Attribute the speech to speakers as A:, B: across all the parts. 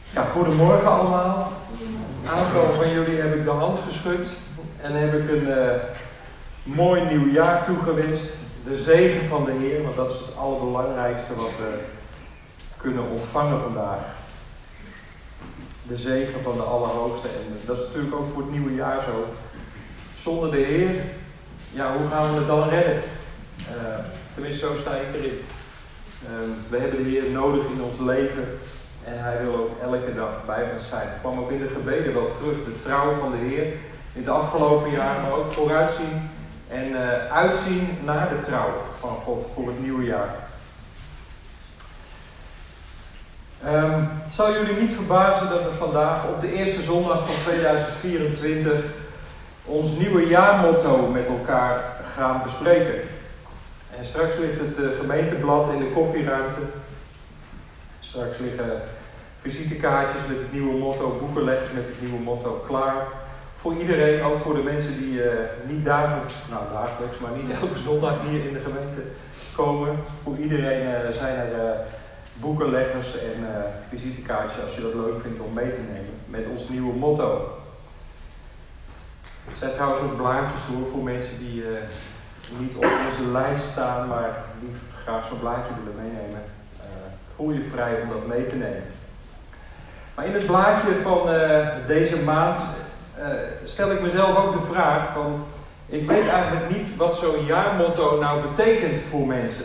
A: Ja, goedemorgen allemaal. Aantal van jullie heb ik de hand geschud en heb ik een mooi nieuw jaar toegewenst. De zegen van de Heer, want dat is het allerbelangrijkste wat we kunnen ontvangen vandaag. De zegen van de Allerhoogste. En dat is natuurlijk ook voor het nieuwe jaar zo. Zonder de Heer, ja, hoe gaan we het dan redden? Tenminste, zo sta ik erin. We hebben de Heer nodig in ons leven. En Hij wil ook elke dag bij ons zijn. Ik kwam ook in de gebeden wel terug. De trouw van de Heer in het afgelopen jaar. Maar ook vooruitzien en uitzien naar de trouw van God voor het nieuwe jaar. Zal jullie niet verbazen dat we vandaag op de eerste zondag van 2024 ons nieuwe jaarmotto met elkaar gaan bespreken. En straks ligt het gemeenteblad in de koffieruimte. Straks liggen visitekaartjes met het nieuwe motto, boekenleggers met het nieuwe motto klaar. Voor iedereen, ook voor de mensen die niet dagelijks, maar niet elke zondag hier in de gemeente komen. Voor iedereen zijn er boekenleggers en visitekaartjes als je dat leuk vindt om mee te nemen met ons nieuwe motto. Er zijn trouwens ook blaadjes voor mensen die niet op onze lijst staan, maar die graag zo'n blaadje willen meenemen. Voel je vrij om dat mee te nemen. Maar in het blaadje van deze maand stel ik mezelf ook de vraag van, ik weet eigenlijk niet wat zo'n jaarmotto nou betekent voor mensen.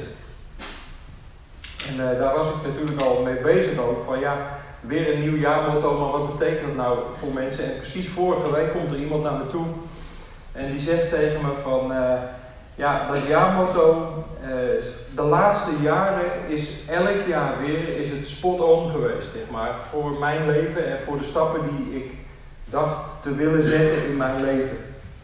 A: En daar was ik natuurlijk al mee bezig ook, van ja, weer een nieuw jaarmotto, maar wat betekent dat nou voor mensen? En precies vorige week komt er iemand naar me toe en die zegt tegen me van, ja, dat jaarmotto, de laatste jaren is elk jaar weer is het spot on geweest, zeg maar, voor mijn leven en voor de stappen die ik dacht te willen zetten in mijn leven.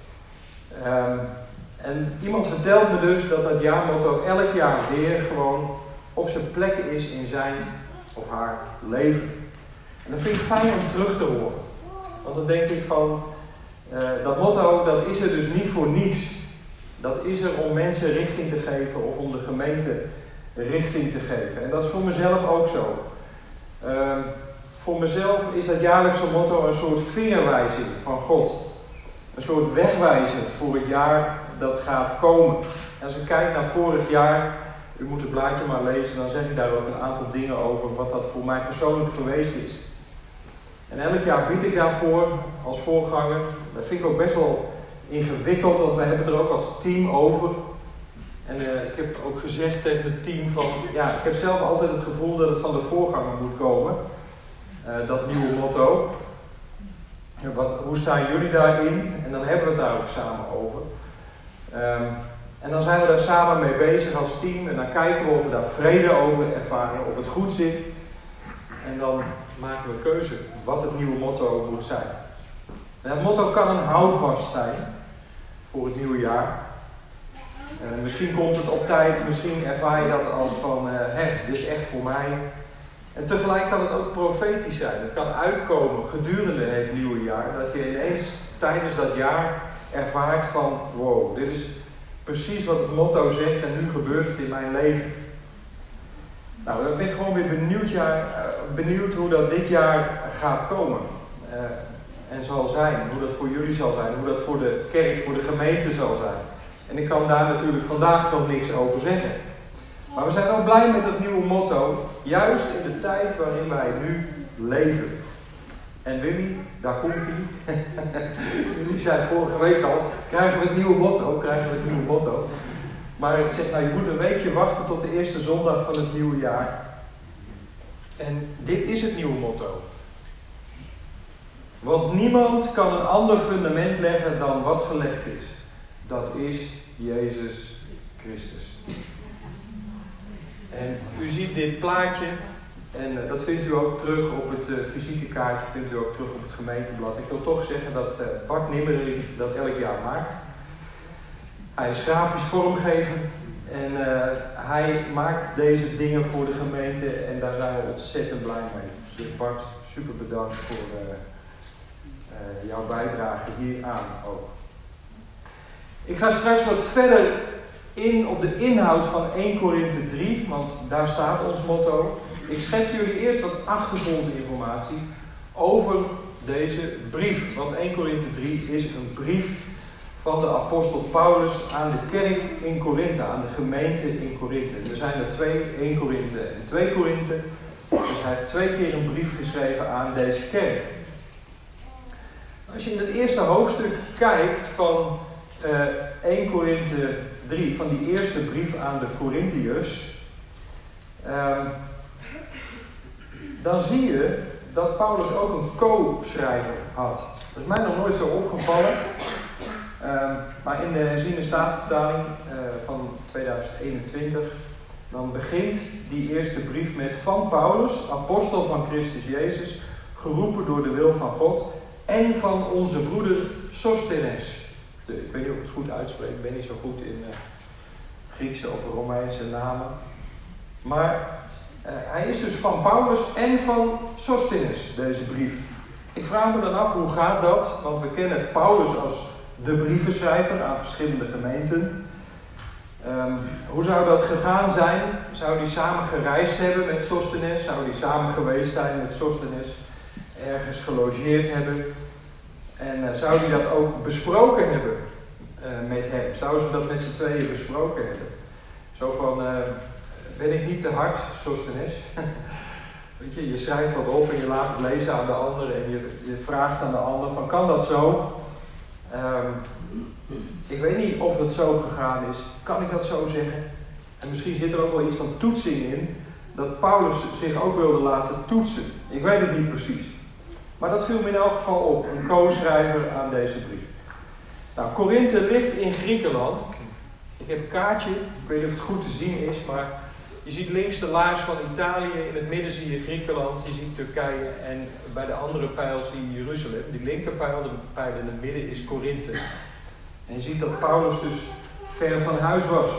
A: En iemand vertelt me dus dat dat jaarmotto elk jaar weer gewoon op zijn plek is in zijn of haar leven. En dat vind ik fijn om terug te horen. Want dan denk ik van, dat motto, dat is er dus niet voor niets. Dat is er om mensen richting te geven of om de gemeente richting te geven. En dat is voor mezelf ook zo. Voor mezelf is dat jaarlijkse motto een soort vingerwijzing van God. Een soort wegwijzer voor het jaar dat gaat komen. En als ik kijk naar vorig jaar, u moet het blaadje maar lezen, dan zeg ik daar ook een aantal dingen over wat dat voor mij persoonlijk geweest is. En elk jaar bied ik daarvoor als voorganger. Dat vind ik ook best wel ingewikkeld, want wij hebben het er ook als team over. En ik heb ook gezegd tegen het team van, ja, ik heb zelf altijd het gevoel dat het van de voorganger moet komen. Dat nieuwe motto. Hoe staan jullie daarin? En dan hebben we het daar ook samen over. En dan zijn we daar samen mee bezig als team en dan kijken we of we daar vrede over ervaren, of het goed zit. En dan maken we keuze wat het nieuwe motto moet zijn. En het motto kan een houvast zijn voor het nieuwe jaar. Misschien komt het op tijd, misschien ervaar je dat als van, dit is echt voor mij. En tegelijk kan het ook profetisch zijn. Het kan uitkomen gedurende het nieuwe jaar, dat je ineens tijdens dat jaar ervaart van, wow, dit is precies wat het motto zegt en nu gebeurt het in mijn leven. Nou, dan ben ik gewoon weer benieuwd hoe dat dit jaar gaat komen. En zal zijn, hoe dat voor jullie zal zijn, hoe dat voor de kerk, voor de gemeente zal zijn. En ik kan daar natuurlijk vandaag nog niks over zeggen. Maar we zijn wel blij met het nieuwe motto, juist in de tijd waarin wij nu leven. En Willy, daar komt hij. Willy zei vorige week al, krijgen we het nieuwe motto. Maar ik zeg, nou, je moet een weekje wachten tot de eerste zondag van het nieuwe jaar. En dit is het nieuwe motto. Want niemand kan een ander fundament leggen dan wat gelegd is. Dat is Jezus Christus. En u ziet dit plaatje. En dat vindt u ook terug op het visitekaartje. Vindt u ook terug op het gemeenteblad. Ik wil toch zeggen dat Bart Nimmering dat elk jaar maakt. Hij is grafisch vormgever. En hij maakt deze dingen voor de gemeente. En daar zijn we ontzettend blij mee. Dus Bart, super bedankt voor jouw bijdrage hieraan ook. Ik ga straks wat verder in op de inhoud van 1 Korinthe 3, want daar staat ons motto. Ik schets jullie eerst wat achtergrondinformatie over deze brief. Want 1 Korinthe 3 is een brief van de apostel Paulus aan de kerk in Korinthe, aan de gemeente in Korinthe. Er zijn er 2, 1 Korinthe en 2 Korinthe. Dus hij heeft 2 keer een brief geschreven aan deze kerk. Als je in het eerste hoofdstuk kijkt van 1 Korinthe 3, van die eerste brief aan de Korintiërs, dan zie je dat Paulus ook een co-schrijver had. Dat is mij nog nooit zo opgevallen. Maar in de herziene statenvertaling van 2021, dan begint die eerste brief met: van Paulus, apostel van Christus Jezus, geroepen door de wil van God, en van onze broeder Sosthenes. Ik weet niet of ik het goed uitspreek, ik ben niet zo goed in Griekse of Romeinse namen. Maar hij is dus van Paulus en van Sosthenes, deze brief. Ik vraag me dan af, hoe gaat dat? Want we kennen Paulus als de brievenschrijver aan verschillende gemeenten. Hoe zou dat gegaan zijn? Zou die samen gereisd hebben met Sosthenes? Zou die samen geweest zijn met Sosthenes? Ergens gelogeerd hebben? En zou die dat ook besproken hebben met hem? Zouden ze dat met z'n tweeën besproken hebben? Zo van, ben ik niet te hard, Sosthenes? Weet je, je schrijft wat op en je laat het lezen aan de ander en je vraagt aan de ander van, kan dat zo? Ik weet niet of het zo gegaan is. Kan ik dat zo zeggen? En misschien zit er ook wel iets van toetsing in, dat Paulus zich ook wilde laten toetsen. Ik weet het niet precies. Maar dat viel me in elk geval op, een co-schrijver aan deze brief. Nou, Korinthe ligt in Griekenland. Ik heb een kaartje, ik weet niet of het goed te zien is, maar je ziet links de laars van Italië, in het midden zie je Griekenland, je ziet Turkije en bij de andere pijl zie je Jeruzalem. Die linkerpijl, de pijl in het midden, is Korinthe. En je ziet dat Paulus dus ver van huis was.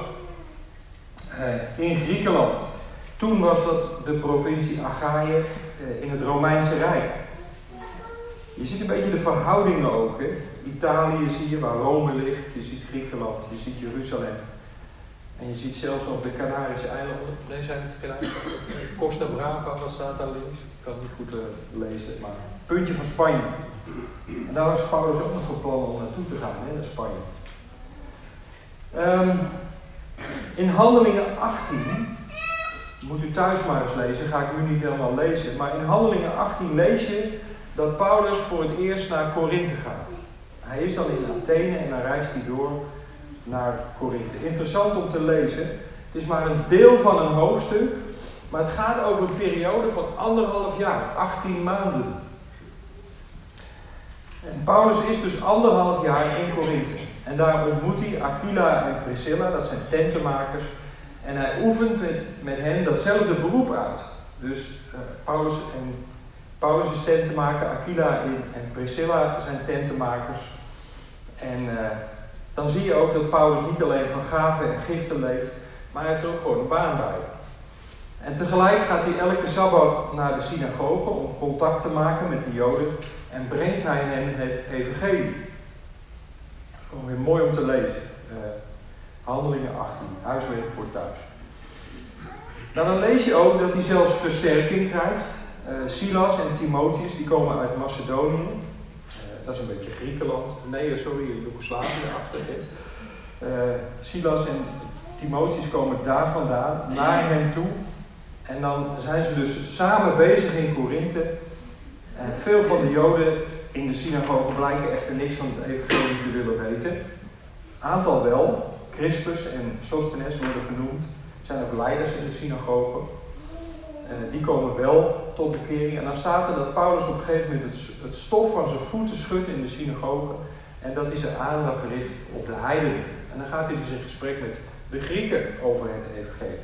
A: In Griekenland. Toen was dat de provincie Achaïe in het Romeinse Rijk. Je ziet een beetje de verhoudingen ook. Hè? Italië zie je waar Rome ligt, je ziet Griekenland, je ziet Jeruzalem. En je ziet zelfs op de Canarische eilanden, nee zijn het Canarische eilanden, Costa Brava, wat staat daar links? Ik kan het niet goed lezen, maar puntje van Spanje. En daar was Paulus ook nog van plan om naartoe te gaan, hè, naar Spanje. In Handelingen 18, moet u thuis maar eens lezen, ga ik nu niet helemaal lezen, maar in Handelingen 18 lees je dat Paulus voor het eerst naar Korinthe gaat. Hij is dan in Athene en dan reist hij door naar Korinthe. Interessant om te lezen. Het is maar een deel van een hoofdstuk, maar het gaat over een periode van 1,5 jaar, 18 maanden. En Paulus is dus 1,5 jaar in Korinthe. En daar ontmoet hij Aquila en Priscilla, dat zijn tentenmakers. En hij oefent met hen datzelfde beroep uit. Dus Paulus is tentenmaker, Aquila en Priscilla zijn tentenmakers. En dan zie je ook dat Paulus niet alleen van gaven en giften leeft, maar hij heeft er ook gewoon een baan bij. En tegelijk gaat hij elke Sabbat naar de synagoge om contact te maken met de Joden en brengt hij hen het evangelie. Gewoon weer mooi om te lezen. Handelingen 18, huiswerk voor thuis. Nou, dan lees je ook dat hij zelfs versterking krijgt. Silas en Timotheus, die komen uit Macedonië. Dat is een beetje Griekenland. Nee, sorry, Joegoslavië-achtig. Silas en Timotheus komen daar vandaan, naar hem toe. En dan zijn ze dus samen bezig in Korinthe. Veel van de Joden in de synagoge blijken echter niks van het evangelie te willen weten. Aantal wel. Crispus en Sosthenes worden genoemd. Zijn ook leiders in de synagoge. Die komen wel tot bekering. En dan staat er dat Paulus op een gegeven moment het stof van zijn voeten schudt in de synagoge. En dat hij zijn aandacht richt op de heidenen. En dan gaat hij dus in gesprek met de Grieken over het evangelie.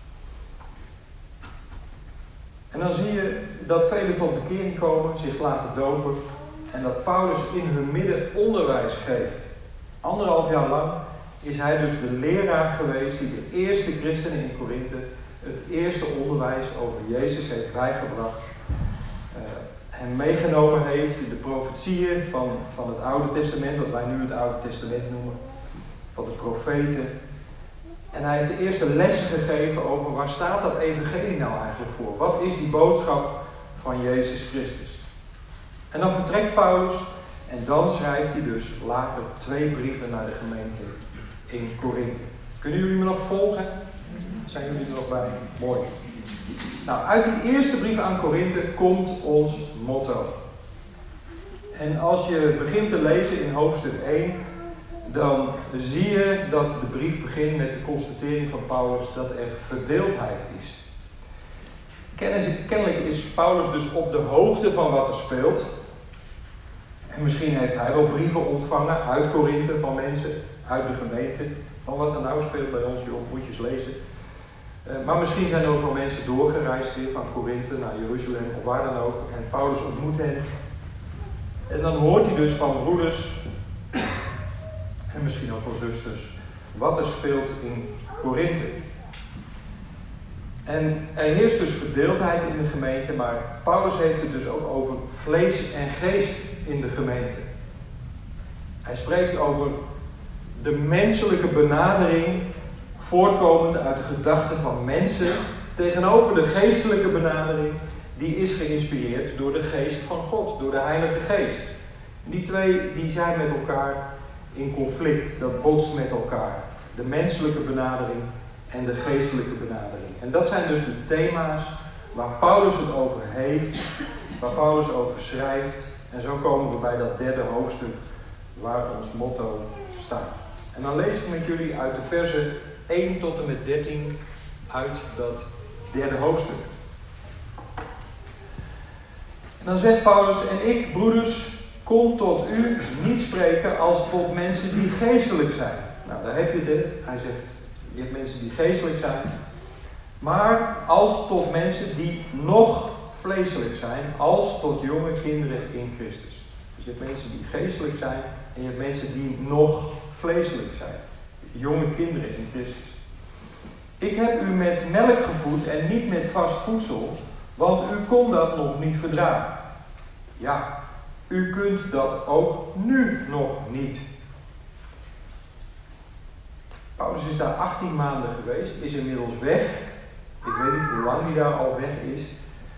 A: En dan zie je dat velen tot bekering komen, zich laten dopen. En dat Paulus in hun midden onderwijs geeft. 1,5 jaar lang is hij dus de leraar geweest die de eerste christenen in Korinthe het eerste onderwijs over Jezus heeft bijgebracht. En meegenomen heeft in de profetieën van het Oude Testament, wat wij nu het Oude Testament noemen. Van de profeten. En hij heeft de eerste les gegeven over waar staat dat evangelie nou eigenlijk voor? Wat is die boodschap van Jezus Christus? En dan vertrekt Paulus en dan schrijft hij dus later 2 brieven naar de gemeente in Korinthe. Kunnen jullie me nog volgen? Zijn jullie er nog bij? Mooi. Nou, uit die eerste brief aan Korinthe komt ons motto. En als je begint te lezen in hoofdstuk 1, dan zie je dat de brief begint met de constatering van Paulus dat er verdeeldheid is. Kennelijk is Paulus dus op de hoogte van wat er speelt. En misschien heeft hij wel brieven ontvangen uit Korinthe van mensen, uit de gemeente, van wat er nou speelt bij ons, joh, moet je eens lezen. Maar misschien zijn er ook wel mensen doorgereisd weer van Korinthe naar Jeruzalem of waar dan ook. En Paulus ontmoet hen. En dan hoort hij dus van broeders, en misschien ook wel zusters, wat er speelt in Korinthe. En er heerst dus verdeeldheid in de gemeente, maar Paulus heeft het dus ook over vlees en geest in de gemeente. Hij spreekt over de menselijke benadering voortkomend uit de gedachten van mensen tegenover de geestelijke benadering die is geïnspireerd door de geest van God, door de Heilige Geest. Die twee die zijn met elkaar in conflict, dat botst met elkaar. De menselijke benadering en de geestelijke benadering. En dat zijn dus de thema's waar Paulus het over heeft, waar Paulus over schrijft. En zo komen we bij dat 3e hoofdstuk waar ons motto staat. En dan lees ik met jullie uit de versen 1 tot en met 13 uit dat 3e hoofdstuk. En dan zegt Paulus: en ik, broeders, kon tot u niet spreken als tot mensen die geestelijk zijn. Nou, daar heb je het, hè. Hij zegt, je hebt mensen die geestelijk zijn. Maar als tot mensen die nog vleeselijk zijn, als tot jonge kinderen in Christus. Dus je hebt mensen die geestelijk zijn en je hebt mensen die nog vleeselijk zijn. Jonge kinderen in Christus. Ik heb u met melk gevoed en niet met vast voedsel, want u kon dat nog niet verdragen. Ja, u kunt dat ook nu nog niet. Paulus is daar 18 maanden geweest, is inmiddels weg. Ik weet niet hoe lang hij daar al weg is.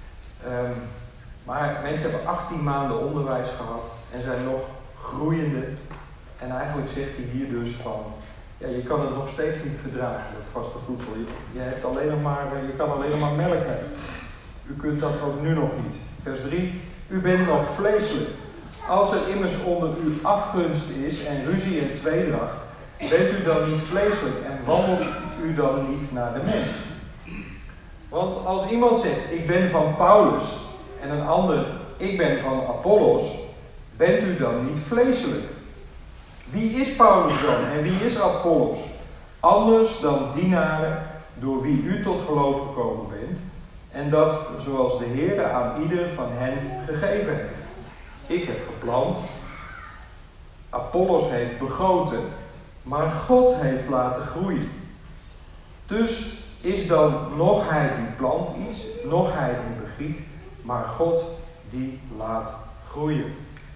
A: Maar mensen hebben 18 maanden onderwijs gehad en zijn nog groeiende. En eigenlijk zegt hij hier dus van, ja, je kan het nog steeds niet verdragen, dat vaste voedsel. Je kan alleen nog maar melk hebben. U kunt dat ook nu nog niet. Vers 3. U bent nog vleeselijk. Als er immers onder u afgunst is en ruzie en tweedracht, bent u dan niet vleeselijk en wandelt u dan niet naar de mens. Want als iemand zegt, ik ben van Paulus, en een ander, ik ben van Apollos, bent u dan niet vleeselijk? Wie is Paulus dan en wie is Apollos? Anders dan dienaren door wie u tot geloof gekomen bent, en dat zoals de Heer aan ieder van hen gegeven heeft. Ik heb geplant, Apollos heeft begoten, maar God heeft laten groeien. Dus is dan nog hij die plant iets, nog hij die begiet, maar God die laat groeien.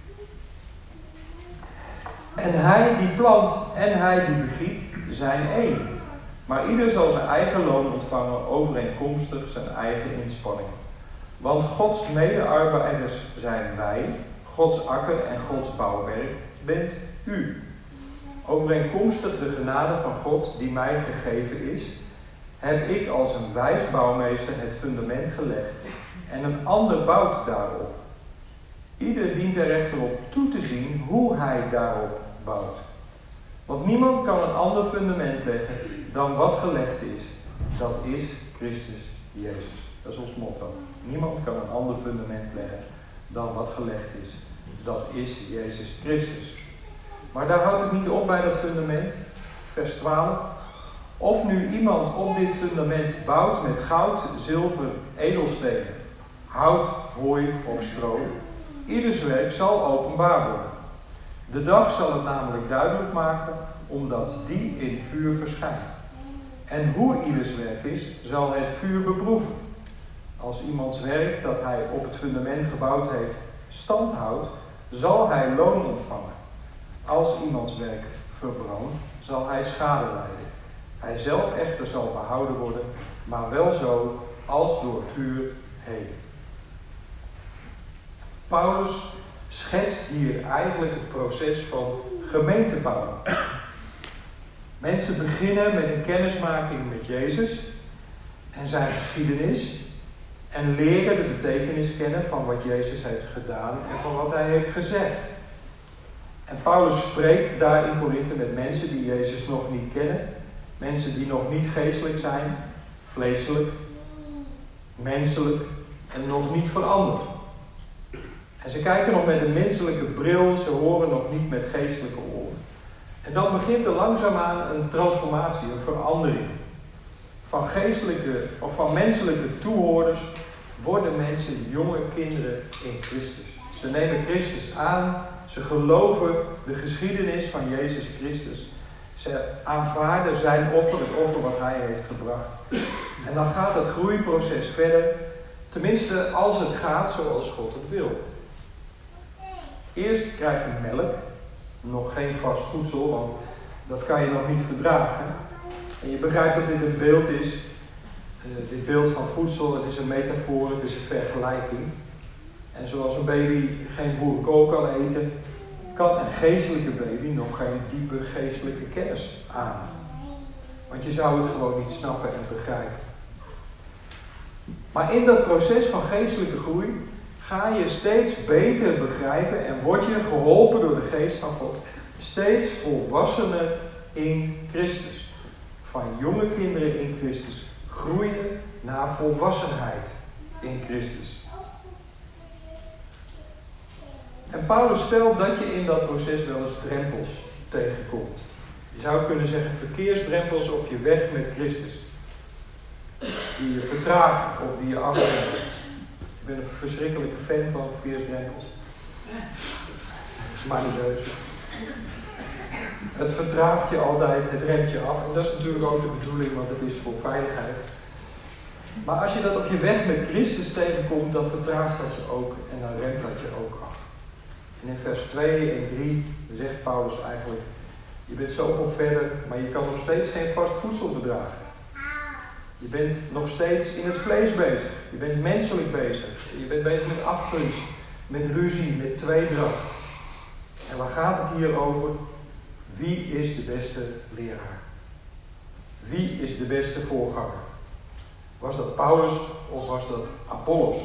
A: En hij die plant en hij die begiet zijn één. Maar ieder zal zijn eigen loon ontvangen overeenkomstig zijn eigen inspanning. Want Gods medearbeiders zijn wij, Gods akker en Gods bouwwerk bent u. Overeenkomstig de genade van God die mij gegeven is, heb ik als een wijs bouwmeester het fundament gelegd en een ander bouwt daarop. Ieder dient er echter op toe te zien hoe hij daarop bouwt. Want niemand kan een ander fundament leggen dan wat gelegd is. Dat is Christus Jezus. Dat is ons motto. Niemand kan een ander fundament leggen dan wat gelegd is. Dat is Jezus Christus. Maar daar houdt het niet op bij dat fundament. Vers 12. Of nu iemand op dit fundament bouwt met goud, zilver, edelstenen, hout, hooi of stro, ieders werk zal openbaar worden. De dag zal het namelijk duidelijk maken, omdat die in vuur verschijnt. En hoe ieders werk is, zal het vuur beproeven. Als iemands werk dat hij op het fundament gebouwd heeft stand houdt, zal hij loon ontvangen. Als iemands werk verbrandt, zal hij schade lijden. Hij zelf echter zal behouden worden, maar wel zo als door vuur heen. Paulus schetst hier eigenlijk het proces van gemeentebouw. Mensen beginnen met een kennismaking met Jezus en zijn geschiedenis en leren de betekenis kennen van wat Jezus heeft gedaan en van wat hij heeft gezegd. En Paulus spreekt daar in Korinthe met mensen die Jezus nog niet kennen, mensen die nog niet geestelijk zijn, vleeselijk, menselijk en nog niet veranderd. En ze kijken nog met een menselijke bril, ze horen nog niet met geestelijke oren. En dan begint er langzaamaan een transformatie, een verandering. Van geestelijke of van menselijke toehoorders worden mensen jonge kinderen in Christus. Ze nemen Christus aan, ze geloven de geschiedenis van Jezus Christus. Ze aanvaarden zijn offer, het offer wat hij heeft gebracht. En dan gaat het groeiproces verder, tenminste als het gaat zoals God het wil. Eerst krijg je melk, nog geen vast voedsel, want dat kan je nog niet verdragen. En je begrijpt dat dit een beeld is, dit beeld van voedsel, het is een metafoor, het is een vergelijking. En zoals een baby geen boerenkool kan eten, kan een geestelijke baby nog geen diepe geestelijke kennis aan. Want je zou het gewoon niet snappen en begrijpen. Maar in dat proces van geestelijke groei ga je steeds beter begrijpen en word je geholpen door de geest van God. Steeds volwassener in Christus. Van jonge kinderen in Christus groeien naar volwassenheid in Christus. En Paulus stelt dat je in dat proces wel eens drempels tegenkomt. Je zou kunnen zeggen verkeersdrempels op je weg met Christus. Die je vertragen of die je afremmen. Ik ben een verschrikkelijke fan van verkeersdrempels. Dat is maar niet leuk. Het vertraagt je altijd, het remt je af. En dat is natuurlijk ook de bedoeling, want het is voor veiligheid. Maar als je dat op je weg met Christus tegenkomt, dan vertraagt dat je ook en dan remt dat je ook af. En in vers 2 en 3 zegt Paulus eigenlijk, je bent zoveel verder, maar je kan nog steeds geen vast voedsel verdragen. Je bent nog steeds in het vlees bezig. Je bent menselijk bezig. Je bent bezig met afgunst, met ruzie, met tweedracht. En waar gaat het hier over? Wie is de beste leraar? Wie is de beste voorganger? Was dat Paulus of was dat Apollos?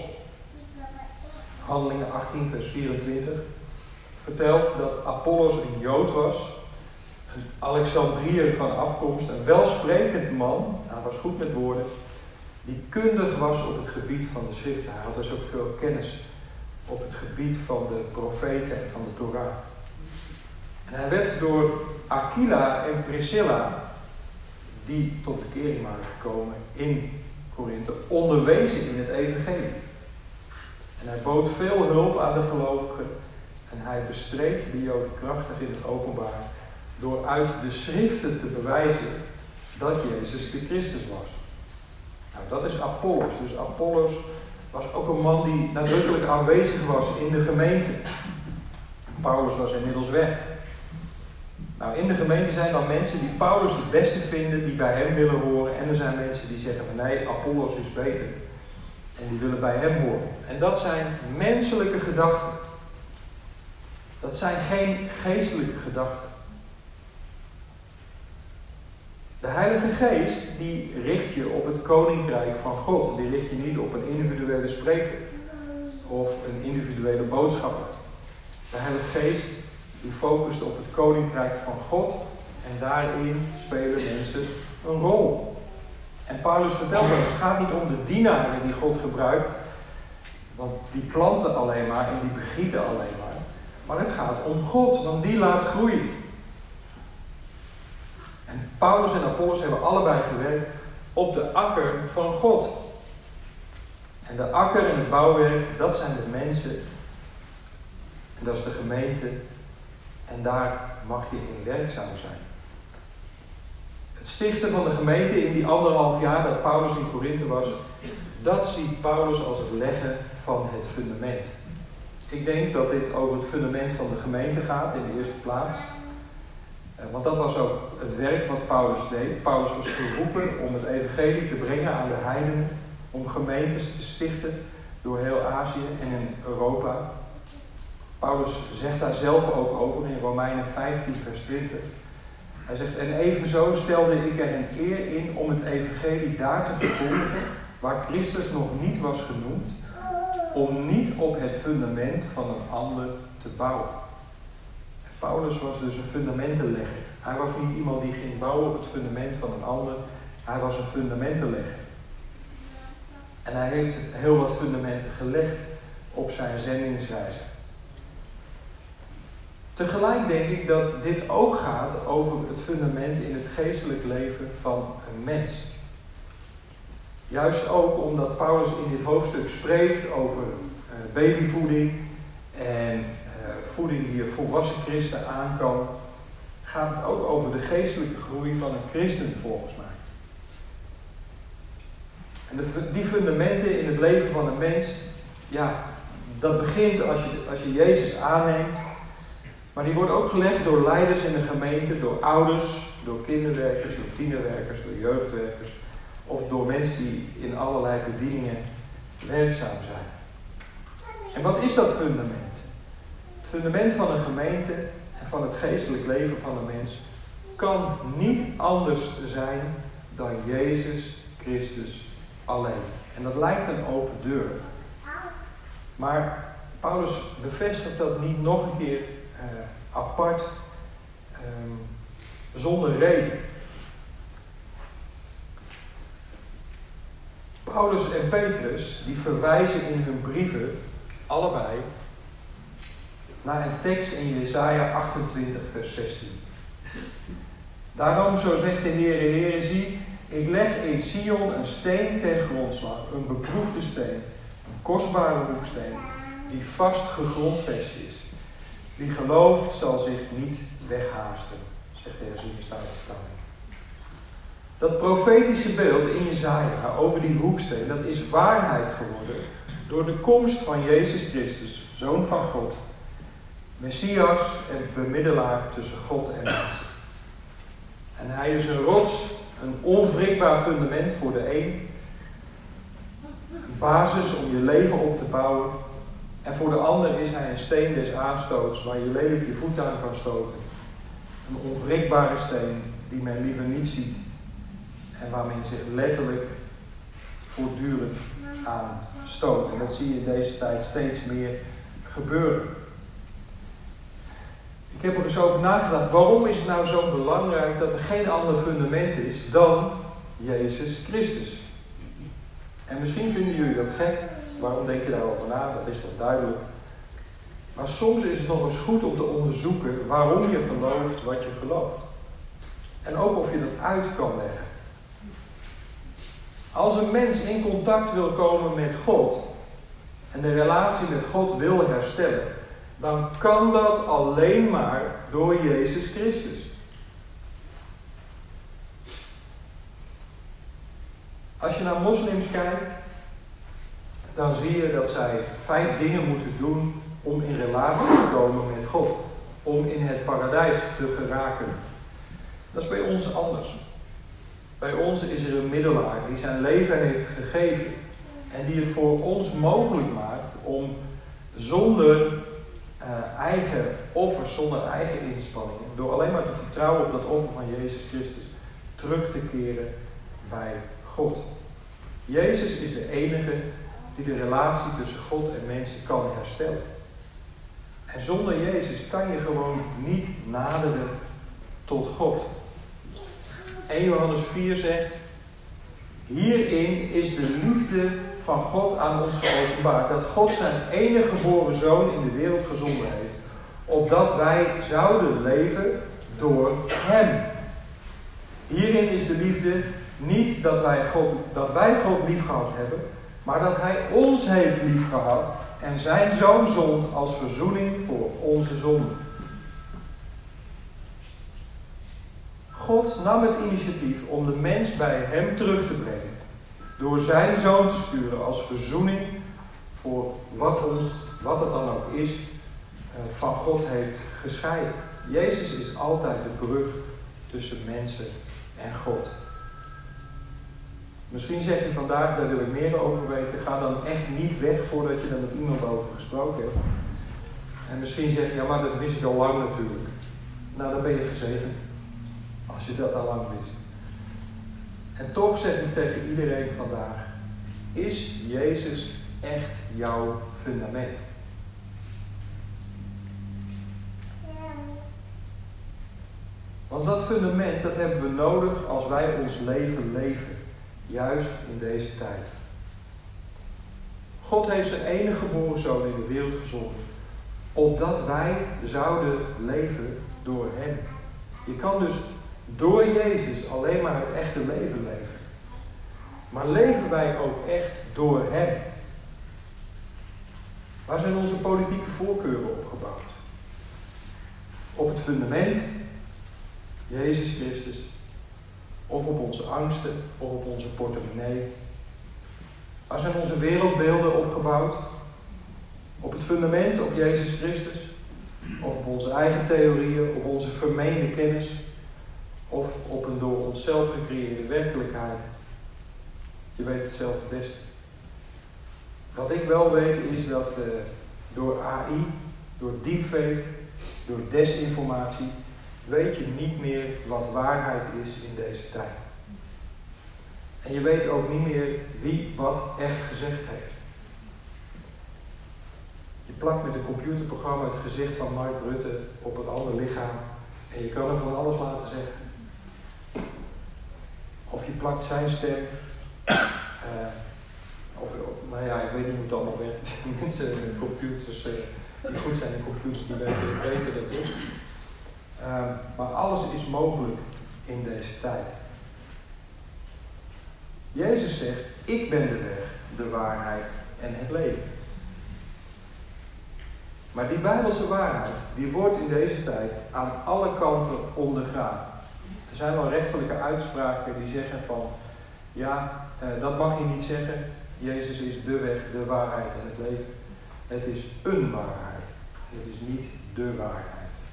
A: Handelingen 18 vers 24 vertelt dat Apollos een Jood was, een Alexandriër van afkomst, een welsprekend man, hij was goed met woorden, die kundig was op het gebied van de schriften. Hij had dus ook veel kennis op het gebied van de profeten en van de Torah. En hij werd door Aquila en Priscilla, die tot bekering waren gekomen in Korinthe, onderwezen in het evangelie. En hij bood veel hulp aan de gelovigen en hij bestreed de Joden krachtig in het openbaar door uit de schriften te bewijzen dat Jezus de Christus was. Nou, dat is Apollos. Dus Apollos was ook een man die nadrukkelijk aanwezig was in de gemeente. Paulus was inmiddels weg. Nou, in de gemeente zijn dan mensen die Paulus het beste vinden, die bij hem willen horen. En er zijn mensen die zeggen van nee, Apollos is beter. En die willen bij hem horen. En dat zijn menselijke gedachten. Dat zijn geen geestelijke gedachten. De Heilige Geest die richt je op het koninkrijk van God. Die richt je niet op een individuele spreker of een individuele boodschapper. De Heilige Geest die focust op het koninkrijk van God en daarin spelen mensen een rol. En Paulus vertelt dat het gaat niet om de dienaren die God gebruikt, want die planten alleen maar en die begieten alleen maar. Maar het gaat om God, want die laat groeien. En Paulus en Apollos hebben allebei gewerkt op de akker van God. En de akker en het bouwwerk, dat zijn de mensen. En dat is de gemeente. En daar mag je in werkzaam zijn. Het stichten van de gemeente in die 1,5 jaar dat Paulus in Korinthe was, dat ziet Paulus als het leggen van het fundament. Ik denk dat dit over het fundament van de gemeente gaat in de eerste plaats. Want dat was ook het werk wat Paulus deed. Paulus was geroepen om het evangelie te brengen aan de heidenen, om gemeentes te stichten door heel Azië en in Europa. Paulus zegt daar zelf ook over in Romeinen 15 vers 20. Hij zegt, en evenzo stelde ik er een eer in om het evangelie daar te verkondigen, waar Christus nog niet was genoemd, om niet op het fundament van een ander te bouwen. Paulus was dus een fundamentenlegger. Hij was niet iemand die ging bouwen op het fundament van een ander. Hij was een fundamentenlegger. En hij heeft heel wat fundamenten gelegd op zijn zendingsreizen. Tegelijk denk ik dat dit ook gaat over het fundament in het geestelijk leven van een mens. Juist ook omdat Paulus in dit hoofdstuk spreekt over babyvoeding en voeding die een volwassen christen aan kan, gaat het ook over de geestelijke groei van een christen volgens mij. En die fundamenten in het leven van een mens, ja, dat begint als je Jezus aanneemt, maar die wordt ook gelegd door leiders in de gemeente, door ouders, door kinderwerkers, door tienerwerkers, door jeugdwerkers of door mensen die in allerlei bedieningen werkzaam zijn. En wat is dat fundament? Het fundament van een gemeente en van het geestelijk leven van een mens kan niet anders zijn dan Jezus Christus alleen. En dat lijkt een open deur. Maar Paulus bevestigt dat niet nog een keer apart, zonder reden. Paulus en Petrus die verwijzen in hun brieven allebei naar een tekst in Jesaja 28 vers 16. Daarom, zo zegt de Heere, zie, ik leg in Sion een steen ten grondslag, een beproefde steen, een kostbare hoeksteen, die vast gegrondvest is. Wie gelooft zal zich niet weghaasten, zegt de herziene Statenvertaling. Dat profetische beeld in Jesaja over die hoeksteen, dat is waarheid geworden door de komst van Jezus Christus, Zoon van God, Messias en bemiddelaar tussen God en mensen. En hij is een rots, een onwrikbaar fundament voor de een, een basis om je leven op te bouwen. En voor de ander is hij een steen des aanstoots waar je lelijk je voet aan kan stoten. Een onwrikbare steen die men liever niet ziet en waar men zich letterlijk voortdurend aan stoot. En dat zie je in deze tijd steeds meer gebeuren. Ik heb er eens over nagedacht, waarom is het nou zo belangrijk dat er geen ander fundament is dan Jezus Christus? En misschien vinden jullie dat gek, waarom denk je daarover na? Dat is toch duidelijk. Maar soms is het nog eens goed om te onderzoeken waarom je gelooft wat je gelooft. En ook of je dat uit kan leggen. Als een mens in contact wil komen met God en de relatie met God wil herstellen, dan kan dat alleen maar door Jezus Christus. Als je naar moslims kijkt, dan zie je dat zij 5 dingen moeten doen om in relatie te komen met God. Om in het paradijs te geraken. Dat is bij ons anders. Bij ons is er een middelaar die zijn leven heeft gegeven. En die het voor ons mogelijk maakt om zonder eigen offers, zonder eigen inspanningen, door alleen maar te vertrouwen op dat offer van Jezus Christus, terug te keren bij God. Jezus is de enige die de relatie tussen God en mensen kan herstellen. En zonder Jezus kan je gewoon niet naderen tot God. 1 Johannes 4 zegt, hierin is de liefde van God aan ons geopenbaard, dat God zijn enige geboren Zoon in de wereld gezonden heeft, opdat wij zouden leven door Hem. Hierin is de liefde niet dat wij God lief gehad hebben, maar dat Hij ons heeft lief gehad en zijn Zoon zond als verzoening voor onze zonden. God nam het initiatief om de mens bij Hem terug te brengen, door zijn Zoon te sturen als verzoening voor wat het dan ook is, van God heeft gescheiden. Jezus is altijd de brug tussen mensen en God. Misschien zeg je vandaag, daar wil ik meer over weten. Ga dan echt niet weg voordat je er met iemand over gesproken hebt. En misschien zeg je, ja, maar dat wist ik al lang natuurlijk. Nou, dan ben je gezegend. Als je dat al lang wist. En toch zeg ik tegen iedereen vandaag, is Jezus echt jouw fundament? Want dat fundament, dat hebben we nodig als wij ons leven leven. Juist in deze tijd. God heeft zijn enige geboren zoon in de wereld gezonden. Opdat wij zouden leven door hem. Je kan dus door Jezus alleen maar het echte leven leven. Maar leven wij ook echt door hem? Waar zijn onze politieke voorkeuren op gebouwd? Op het fundament, Jezus Christus, of op onze angsten, of op onze portemonnee? Waar zijn onze wereldbeelden opgebouwd? Op het fundament, op Jezus Christus, of op onze eigen theorieën, op onze vermeende kennis, of op een door onszelf gecreëerde werkelijkheid? Je weet het zelf het beste. Wat ik wel weet is dat door AI, door deepfake, door desinformatie, weet je niet meer wat waarheid is in deze tijd. En je weet ook niet meer wie wat echt gezegd heeft. Je plakt met een computerprogramma het gezicht van Mark Rutte op een ander lichaam en je kan hem van alles laten zeggen. Of je plakt zijn stem. Maar ja, ik weet niet hoe het allemaal werkt. Mensen met computers die goed zijn in computers, die weten het beter dan ik. Maar alles is mogelijk in deze tijd. Jezus zegt, ik ben de weg, de waarheid en het leven. Maar die Bijbelse waarheid, die wordt in deze tijd aan alle kanten ondergaan. Er zijn wel rechterlijke uitspraken die zeggen van, ja, dat mag je niet zeggen. Jezus is de weg, de waarheid en het leven. Het is een waarheid. Het is niet de waarheid.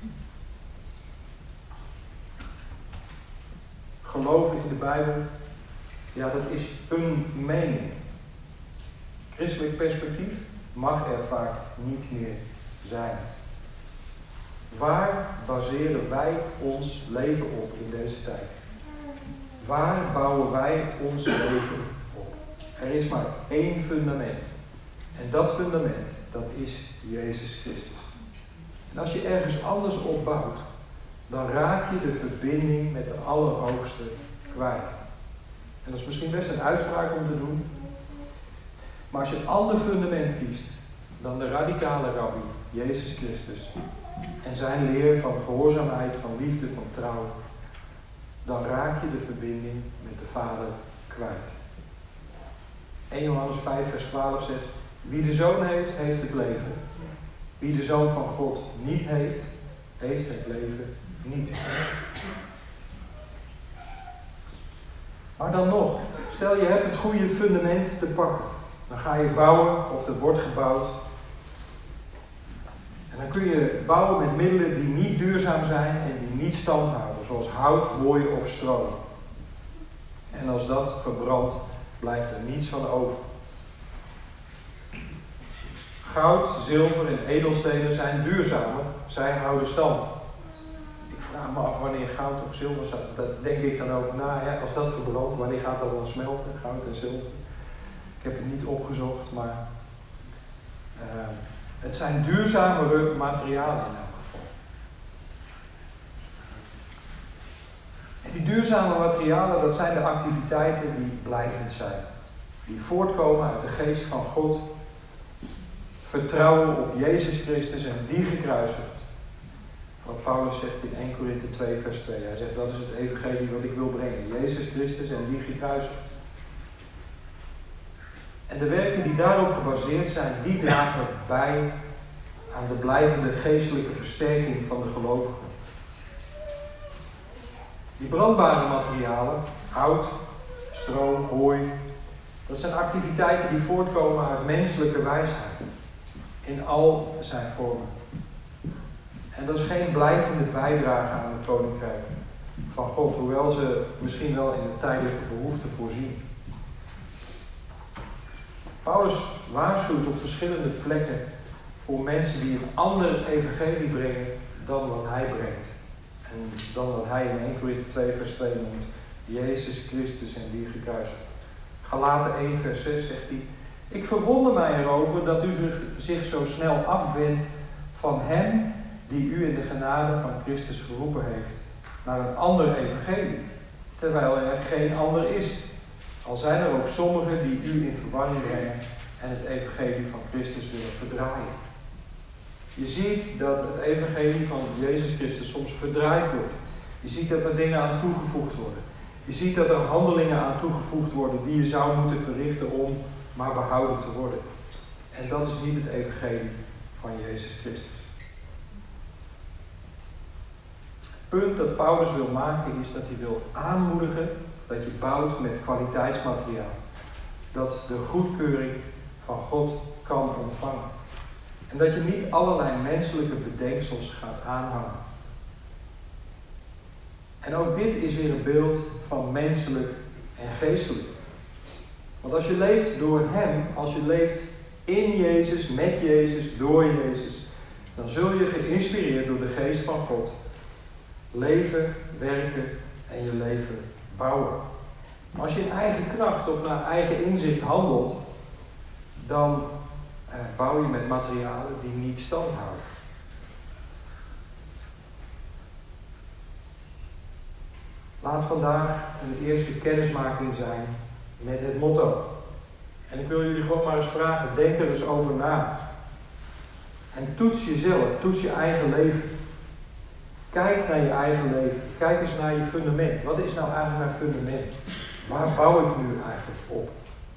A: Geloven in de Bijbel, ja, dat is een mening. Christelijk perspectief mag er vaak niet meer zijn. Waar baseren wij ons leven op in deze tijd? Waar bouwen wij ons leven op? Er is maar één fundament. En dat fundament, dat is Jezus Christus. En als je ergens anders op bouwt, dan raak je de verbinding met de Allerhoogste kwijt. En dat is misschien best een uitspraak om te doen. Maar als je een ander fundament kiest dan de radicale rabbi, Jezus Christus, en zijn leer van gehoorzaamheid, van liefde, van trouw, dan raak je de verbinding met de Vader kwijt. 1 Johannes 5 vers 12 zegt, wie de Zoon heeft, heeft het leven. Wie de Zoon van God niet heeft, heeft het leven niet. Maar dan nog, stel je hebt het goede fundament te pakken. Dan ga je bouwen of er wordt gebouwd. En dan kun je bouwen met middelen die niet duurzaam zijn en die niet stand houden. Zoals hout, hooi of stro. En als dat verbrandt, blijft er niets van over. Goud, zilver en edelstenen zijn duurzamer. Zij houden stand. Ik vraag me af wanneer goud of zilver staat. Dat denk ik dan over na. Ja, als dat verbrandt, wanneer gaat dat dan smelten? Goud en zilver. Ik heb het niet opgezocht, maar het zijn duurzamere materialen in elk geval. En die duurzame materialen, dat zijn de activiteiten die blijvend zijn. Die voortkomen uit de geest van God. Vertrouwen op Jezus Christus en die gekruisigd. Wat Paulus zegt in 1 Korinthe 2 vers 2. Hij zegt, dat is het evangelie wat ik wil brengen. Jezus Christus en die gekruisigd. En de werken die daarop gebaseerd zijn, die dragen bij aan de blijvende geestelijke versterking van de gelovigen. Die brandbare materialen, hout, stro, hooi, dat zijn activiteiten die voortkomen uit menselijke wijsheid. In al zijn vormen. En dat is geen blijvende bijdrage aan het koninkrijk van God, hoewel ze misschien wel in de tijdelijke behoefte voorzien. Paulus waarschuwt op verschillende plekken voor mensen die een ander evangelie brengen dan wat hij brengt. En dan wat hij in 1 Korinthe 2 vers 2 noemt, Jezus Christus en die gekruisigd. Galaten 1 vers 6 zegt hij: ik verwonder mij erover dat u zich zo snel afwendt van hem die u in de genade van Christus geroepen heeft naar een ander evangelie, terwijl er geen ander is. Al zijn er ook sommigen die u in verwarring brengen en het evangelie van Christus willen verdraaien. Je ziet dat het evangelie van Jezus Christus soms verdraaid wordt. Je ziet dat er dingen aan toegevoegd worden. Je ziet dat er handelingen aan toegevoegd worden die je zou moeten verrichten om maar behouden te worden. En dat is niet het evangelie van Jezus Christus. Het punt dat Paulus wil maken is dat hij wil aanmoedigen dat je bouwt met kwaliteitsmateriaal. Dat de goedkeuring van God kan ontvangen. En dat je niet allerlei menselijke bedenksels gaat aanhangen. En ook dit is weer een beeld van menselijk en geestelijk. Want als je leeft door Hem, als je leeft in Jezus, met Jezus, door Jezus, dan zul je geïnspireerd door de geest van God leven, werken en je leven bouwen. Maar als je in eigen kracht of naar eigen inzicht handelt, dan bouw je met materialen die niet stand houden. Laat vandaag een eerste kennismaking zijn met het motto. En ik wil jullie gewoon maar eens vragen, denk er eens over na. En toets jezelf, toets je eigen leven. Kijk naar je eigen leven. Kijk eens naar je fundament. Wat is nou eigenlijk mijn fundament? Waar bouw ik nu eigenlijk op?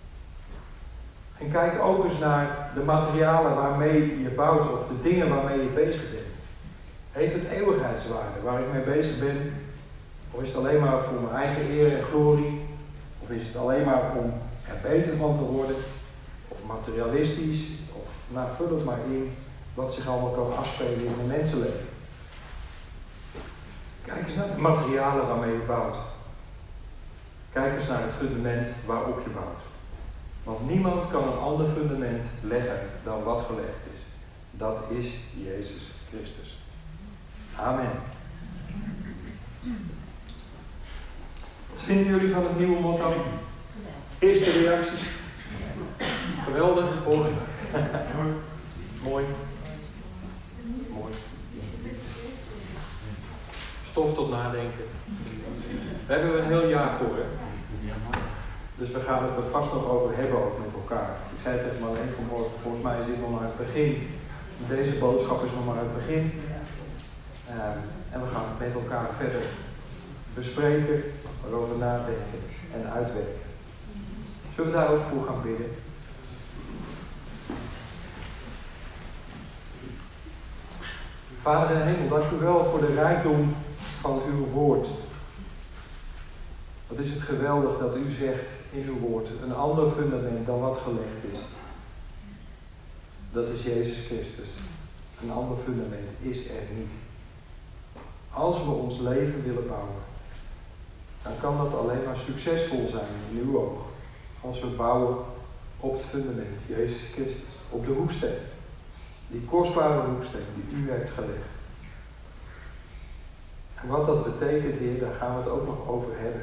A: En kijk ook eens naar de materialen waarmee je bouwt of de dingen waarmee je bezig bent. Heeft het eeuwigheidswaarde waar ik mee bezig ben? Of is het alleen maar voor mijn eigen eer en glorie? Of is het alleen maar om er beter van te worden? Of materialistisch? Of vul het maar in wat zich allemaal kan afspelen in mijn mensenleven. Kijk eens naar de materialen waarmee je bouwt. Kijk eens naar het fundament waarop je bouwt. Want niemand kan een ander fundament leggen dan wat gelegd is. Dat is Jezus Christus. Amen. Wat vinden jullie van het nieuwe motto? Eerste reacties? Geweldig, mooi. Mooi. Mooi. Stof tot nadenken. Daar hebben we een heel jaar voor, hè? Dus we gaan het er vast nog over hebben, ook met elkaar. Ik zei tegen Marleen vanmorgen, volgens mij is dit nog maar het begin. Deze boodschap is nog maar het begin. En we gaan het met elkaar verder bespreken, erover nadenken en uitwerken. Zullen we daar ook voor gaan bidden? Vader in de hemel, dank u wel voor de rijkdom van uw woord. Wat is het geweldig dat u zegt in uw woord, een ander fundament dan wat gelegd is. Dat is Jezus Christus. Een ander fundament is er niet. Als we ons leven willen bouwen, dan kan dat alleen maar succesvol zijn in uw ogen. Als we bouwen op het fundament, Jezus Christus, op de hoeksteen. Die kostbare hoeksteen die u hebt gelegd. En wat dat betekent, Heer, daar gaan we het ook nog over hebben.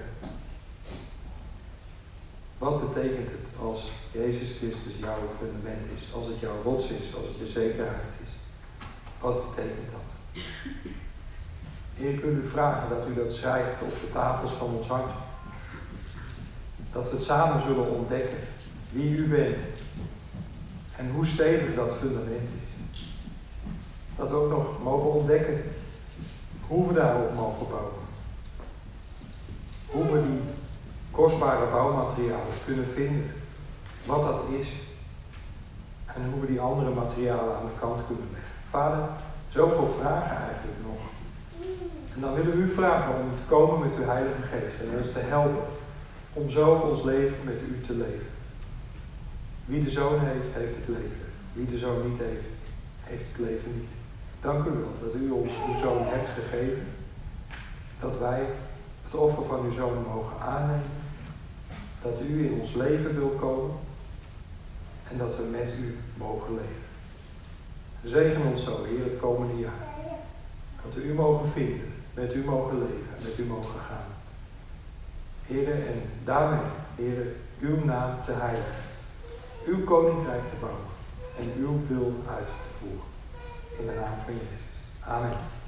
A: Wat betekent het als Jezus Christus jouw fundament is? Als het jouw rots is, als het je zekerheid is? Wat betekent dat? Heer, ik wil u vragen dat u dat schrijft op de tafels van ons hart. Dat we het samen zullen ontdekken wie u bent. En hoe stevig dat fundament is. Dat we ook nog mogen ontdekken hoe we daarop mogen bouwen. Hoe we die kostbare bouwmaterialen kunnen vinden. Wat dat is. En hoe we die andere materialen aan de kant kunnen leggen. Vader, zoveel vragen eigenlijk nog. En dan willen we u vragen om te komen met uw Heilige Geest. En ons te helpen om zo ons leven met u te leven. Wie de Zoon heeft, heeft het leven. Wie de Zoon niet heeft, heeft het leven niet. Dank u wel dat u ons uw zoon hebt gegeven. Dat wij het offer van uw zoon mogen aannemen. Dat u in ons leven wil komen. En dat we met u mogen leven. Zegen ons zo, Heer, het komende jaar. Dat we u mogen vinden, met u mogen leven, met u mogen gaan. Heer, en daarmee, Heer, uw naam te heiligen. Uw koninkrijk te bouwen. En uw wil uit te voeren. In de naam van Jezus. Amen.